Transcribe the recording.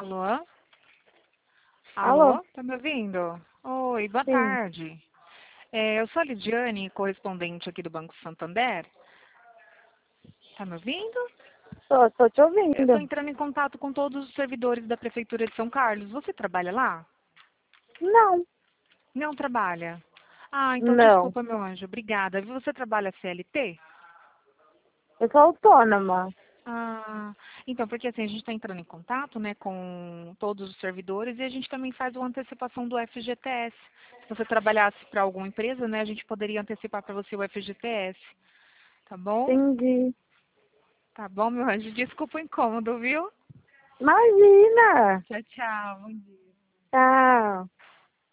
Alô? Alô? Alô? Tá me ouvindo? Oi, boa Sim, tarde. Eu sou a Lidiane, correspondente aqui do Banco Santander. Tá me ouvindo? tô te Eu estou ouvindo. entrando em contato com todos os servidores da Prefeitura de São Carlos. Você trabalha lá? Não, Não trabalha? Ah, então não. desculpa, meu anjo. Obrigada. Você trabalha CLT? Eu sou autônoma. Ah, então, porque assim, a gente está entrando em contato, né, com todos os servidores e a gente também faz uma antecipação do FGTS. Se você trabalhasse para alguma empresa, né, a gente poderia antecipar para você o FGTS. Tá bom? Entendi. Tá bom, meu anjo. Desculpa o incômodo, viu? Imagina! Tchau, tchau. Bom dia. Tá.